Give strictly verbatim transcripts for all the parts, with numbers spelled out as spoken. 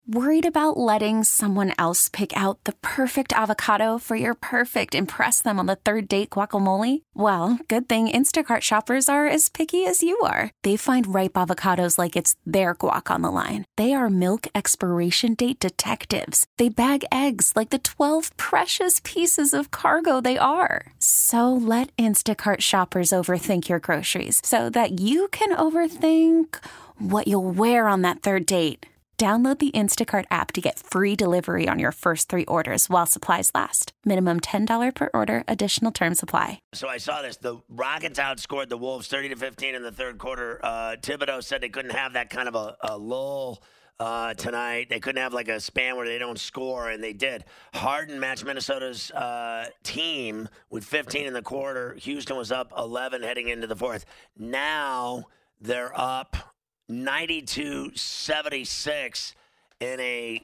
Worried about letting someone else pick out the perfect avocado for your perfect impress them on the third date guacamole? Well, good thing Instacart shoppers are as picky as you are. They find ripe avocados like it's their guac on the line. They are milk expiration date detectives. They bag eggs like the twelve precious pieces of cargo they are. So let Instacart shoppers overthink your groceries so that you can overthink what you'll wear on that third date. Download the Instacart app to get free delivery on your first three orders while supplies last. Minimum ten dollars per order. Additional terms apply. So I saw this. The Rockets outscored the Wolves thirty to fifteen in the third quarter. Uh, Thibodeau said they couldn't have that kind of a, a lull uh, tonight. They couldn't have like a span where they don't score, and they did. Harden matched Minnesota's uh, team with fifteen in the quarter. Houston was up eleven heading into the fourth. Now they're up ninety-two seventy-six in a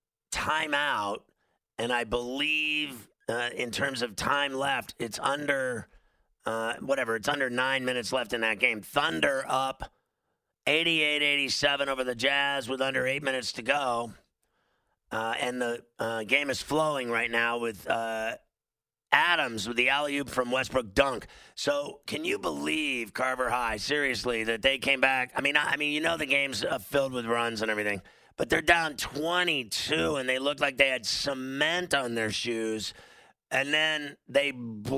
timeout, and I believe uh, in terms of time left, it's under uh, whatever, it's under nine minutes left in that game. Thunder up eighty-eight eighty-seven over the Jazz with under eight minutes to go, uh, and the uh, game is flowing right now with uh, Adams with the alley-oop from Westbrook dunk. So can you believe, Carver High, seriously, that they came back? I mean, I, I mean, you know the game's uh, filled with runs and everything, but they're down twenty-two, and they looked like they had cement on their shoes. And then they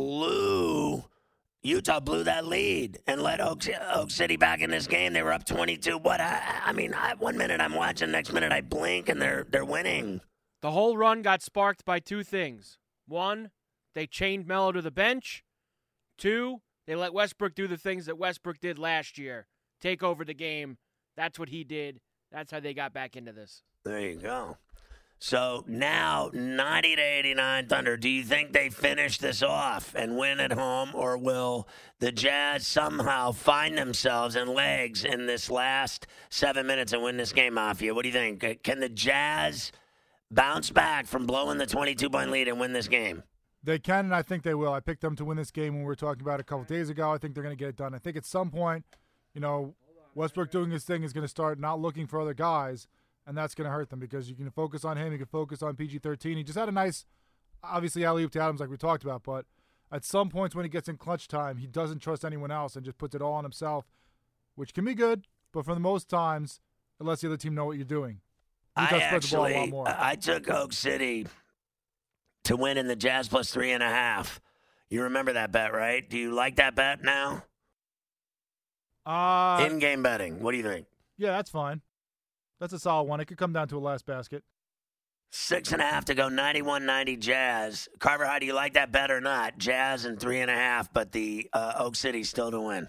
blew, Utah blew that lead and let Oak, Oak City back in this game. They were up twenty-two. What? I, I mean, I, one minute I'm watching, next minute I blink, and they're they're winning. The whole run got sparked by two things. One, they chained Melo to the bench. Two, they let Westbrook do the things that Westbrook did last year. Take over the game. That's what he did. That's how they got back into this. There you go. So now ninety to eighty-nine Thunder. Do you think they finish this off and win at home, or will the Jazz somehow find themselves in legs in this last seven minutes and win this game off you? What do you think? Can the Jazz bounce back from blowing the twenty-two point lead and win this game? They can, and I think they will. I picked them to win this game when we were talking about it a couple days ago. I think they're going to get it done. I think at some point, you know, Westbrook doing his thing is going to start not looking for other guys, and that's going to hurt them because you can focus on him. You can focus on P G thirteen. He just had a nice, obviously, alley-oop to Adams like we talked about, but at some points when he gets in clutch time, he doesn't trust anyone else and just puts it all on himself, which can be good, but for the most times, it lets the other team know what you're doing. I actually, I took Oak City to win in the Jazz plus three and a half. You remember that bet, right? Do you like that bet now? Uh, In-game betting. What do you think? Yeah, that's fine. That's a solid one. It could come down to a last basket. Six and a half to go, ninety-one ninety Jazz. Carver, how do you like that bet or not? Jazz and three and a half, but the uh, Oak City still to win.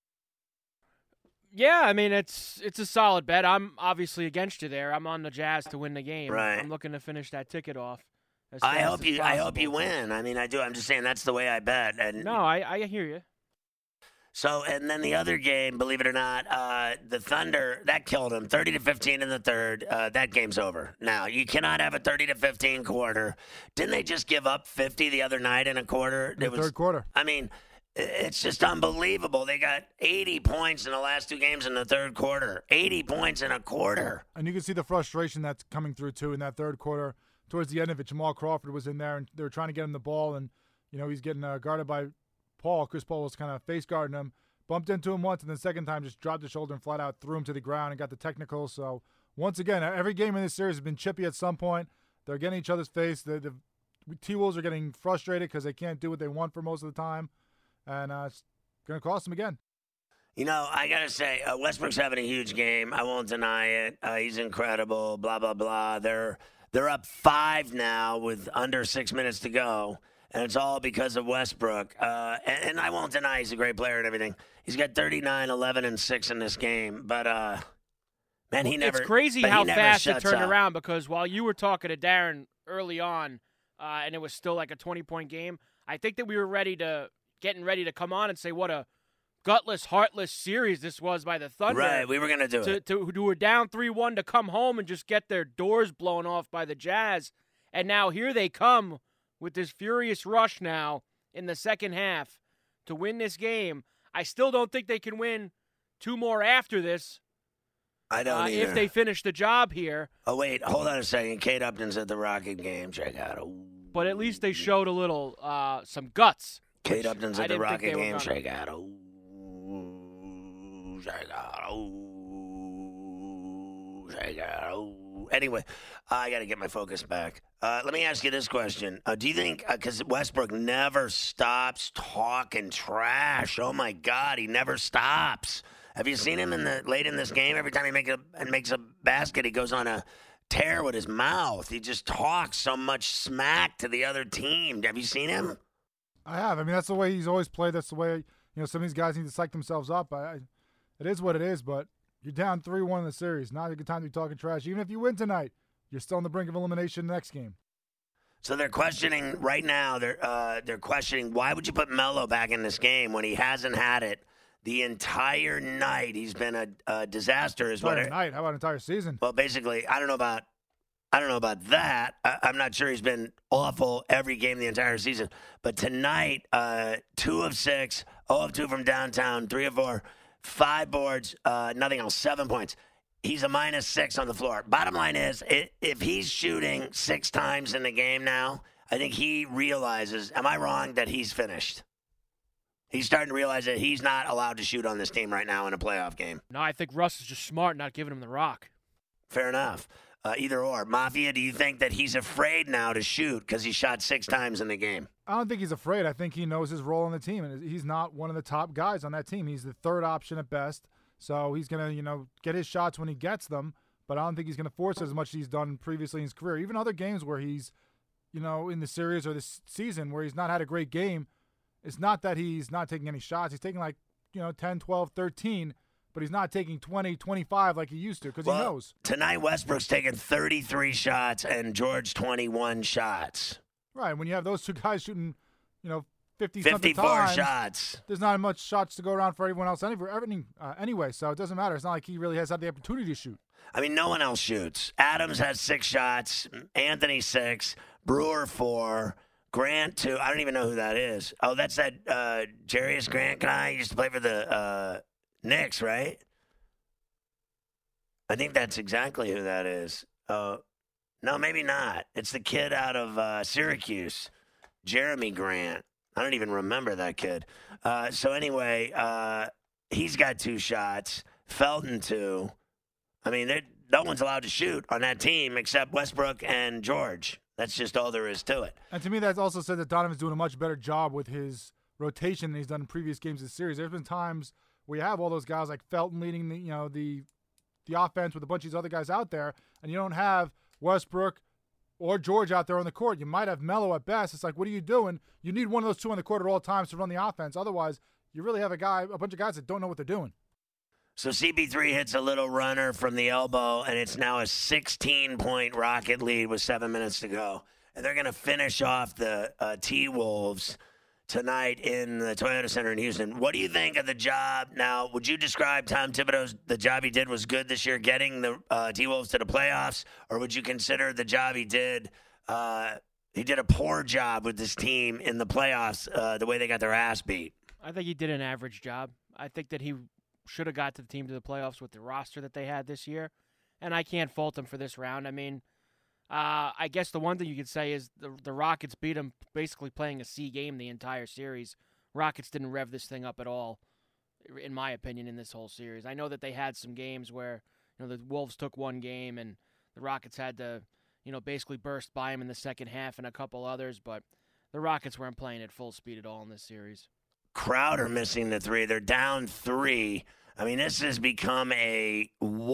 Yeah, I mean, it's it's a solid bet. I'm obviously against you there. I'm on the Jazz to win the game. Right. I'm looking to finish that ticket off. I hope you. I hope you win. I mean, I do. I'm just saying that's the way I bet. And no, I, I hear you. So, and then the other game, believe it or not, uh, the Thunder that killed them, thirty to fifteen in the third. Uh, that game's over. Now you cannot have a thirty to fifteen quarter. Didn't they just give up fifty the other night in a quarter? In the it was, third quarter. I mean, it's just unbelievable. They got eighty points in the last two games in the third quarter. eighty points in a quarter. And you can see the frustration that's coming through too in that third quarter. Towards the end of it, Jamal Crawford was in there, and they were trying to get him the ball, and you know he's getting uh, guarded by Paul. Chris Paul was kind of face guarding him, bumped into him once, and the second time just dropped his shoulder and flat out threw him to the ground and got the technical. So once again, every game in this series has been chippy at some point. They're getting each other's face. The, the T-Wolves are getting frustrated because they can't do what they want for most of the time, and uh, it's going to cost them again. You know, I got to say, uh, Westbrook's having a huge game. I won't deny it. Uh, he's incredible, blah, blah, blah. They're They're up five now with under six minutes to go, and it's all because of Westbrook. Uh, and, and I won't deny he's a great player and everything. He's got thirty-nine, eleven, and six in this game. But, uh, man, he never – It's crazy how fast it turned up. around because while you were talking to Darren early on uh, and it was still like a twenty-point game, I think that we were ready to – getting ready to come on and say what a gutless, heartless series this was by the Thunder. Right, we were going to do to, it. To, who were down three one to come home and just get their doors blown off by the Jazz. And now here they come with this furious rush now in the second half to win this game. I still don't think they can win two more after this. I don't uh, either. if they finish the job here. Oh, wait. Hold on a second. Kate Upton's at the Rocket game. Check out. Ooh. But at least they showed a little, uh, some guts. Kate Upton's at the Rocket game. Gonna... Check out. Ooh. Check out. Ooh. Check out. Ooh. Anyway, I got to get my focus back. Uh, let me ask you this question. Uh, do you think, because uh, Westbrook never stops talking trash. Oh, my God, he never stops. Have you seen him in the late in this game? Every time he make a, and makes a basket, he goes on a tear with his mouth. He just talks so much smack to the other team. Have you seen him? I have. I mean, that's the way he's always played. That's the way, you know, some of these guys need to psych themselves up. I, I, it is what it is, but you're down three one in the series. Not a good time to be talking trash. Even if you win tonight, you're still on the brink of elimination next game. So they're questioning right now, they're, uh, they're questioning, why would you put Melo back in this game when he hasn't had it the entire night? He's been a, a disaster. Is entire what it, night? How about entire season? Well, basically, I don't know about I don't know about that. I, I'm not sure he's been awful every game the entire season. But tonight, uh, two of six, zero of two from downtown, three of four, five boards, uh, nothing else, seven points. He's a minus six on the floor. Bottom line is, it, if he's shooting six times in the game now, I think he realizes, am I wrong, that he's finished? He's starting to realize that he's not allowed to shoot on this team right now in a playoff game. No, I think Russ is just smart, not giving him the rock. Fair enough. Uh, either or. Mafia, do you think that he's afraid now to shoot because he shot six times in the game? I don't think he's afraid. I think he knows his role on the team, and he's not one of the top guys on that team. He's the third option at best, so he's going to, you know, get his shots when he gets them, but I don't think he's going to force it as much as he's done previously in his career. Even other games where he's, you know, in the series or this season where he's not had a great game, it's not that he's not taking any shots. He's taking like, you know, ten, twelve, thirteen, but he's not taking twenty, twenty-five like he used to because well, he knows. Tonight, Westbrook's taking thirty-three shots and George twenty-one shots. Right. When you have those two guys shooting, you know, fifty fifty-four times, shots. There's not much shots to go around for everyone else any, everything, uh, anyway, so it doesn't matter. It's not like he really has had the opportunity to shoot. I mean, no one else shoots. Adams has six shots, Anthony six, Brewer four, Grant two. I don't even know who that is. Oh, that's that uh, Jarius Grant guy. He used to play for the uh, Knicks, right? I think that's exactly who that is. Uh, no, maybe not. It's the kid out of uh, Syracuse, Jeremy Grant. I don't even remember that kid. Uh, so anyway, uh, he's got two shots. Felton two. I mean, no one's allowed to shoot on that team except Westbrook and George. That's just all there is to it. And to me, that also said that Donovan's doing a much better job with his rotation than he's done in previous games of the series. There's been times where you have all those guys like Felton leading the, you know, the the offense with a bunch of these other guys out there, and you don't have Westbrook or George out there on the court. You might have Melo at best. It's like, what are you doing? You need one of those two on the court at all times to run the offense. Otherwise, you really have a guy, a bunch of guys that don't know what they're doing. So C P three hits a little runner from the elbow, and it's now a sixteen-point Rocket lead with seven minutes to go. And they're going to finish off the uh, T-Wolves tonight in the Toyota Center in Houston. What do you think of the job? Now, would you describe Tom Thibodeau's, the job he did was good this year, getting the uh, T-Wolves to the playoffs, or would you consider the job he did, uh, he did a poor job with this team in the playoffs, uh, the way they got their ass beat? I think he did an average job. I think that he should have got to the team to the playoffs with the roster that they had this year, and I can't fault him for this round. I mean, uh, I guess the one thing you could say is the the Rockets beat him basically playing a C game the entire series. Rockets didn't rev this thing up at all, in my opinion, in this whole series. I know that they had some games where, you know, the Wolves took one game and the Rockets had to, you know, basically burst by them in the second half and a couple others, but the Rockets weren't playing at full speed at all in this series. Crowder missing the three. They're down three. I mean, this has become a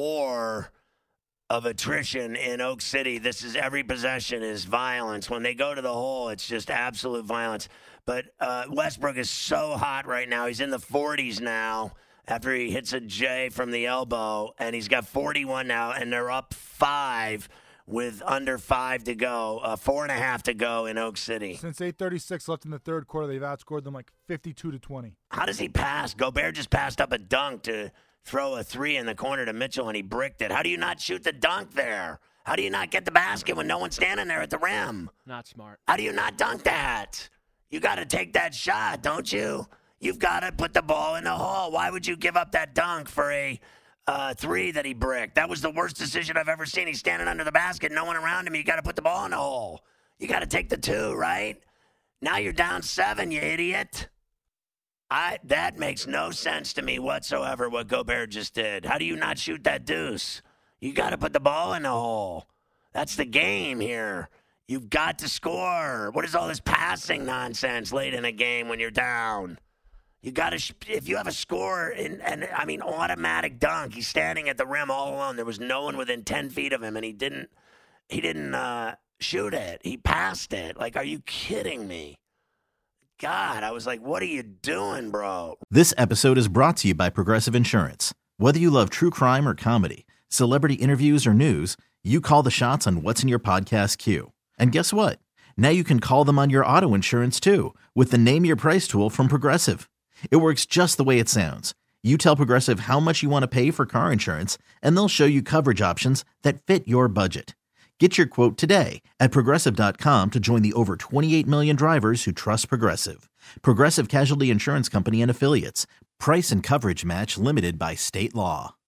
war of attrition in Oak City. This is every possession is violence. When they go to the hole, it's just absolute violence. But uh, Westbrook is so hot right now. He's in the forties now after he hits a J from the elbow, and he's got forty-one now, and they're up five with under five to go, uh, four and a half to go in Oak City. Since eight thirty-six left in the third quarter, they've outscored them like fifty-two to twenty. How does he pass? Gobert just passed up a dunk to throw a three in the corner to Mitchell, and he bricked it. How do you not shoot the dunk there? How do you not get the basket when no one's standing there at the rim? Not smart. How do you not dunk that? You got to take that shot, don't you? You've got to put the ball in the hole. Why would you give up that dunk for a uh, three that he bricked. That was the worst decision I've ever seen. He's standing under the basket, no one around him. You got to put the ball in the hole. You got to take the two, right? Now you're down seven, you idiot. I that makes no sense to me whatsoever what Gobert just did. How do you not shoot that deuce? You got to put the ball in the hole. That's the game here. You've got to score. What is all this passing nonsense late in a game when you're down? You got to, if you have a score, and, and I mean, automatic dunk. He's standing at the rim all alone. There was no one within ten feet of him, and he didn't, he didn't uh, shoot it. He passed it. Like, are you kidding me? God, I was like, what are you doing, bro? This episode is brought to you by Progressive Insurance. Whether you love true crime or comedy, celebrity interviews or news, you call the shots on what's in your podcast queue. And guess what? Now you can call them on your auto insurance too with the Name Your Price tool from Progressive. It works just the way it sounds. You tell Progressive how much you want to pay for car insurance, and they'll show you coverage options that fit your budget. Get your quote today at Progressive dot com to join the over twenty-eight million drivers who trust Progressive. Progressive Casualty Insurance Company and Affiliates. Price and coverage match limited by state law.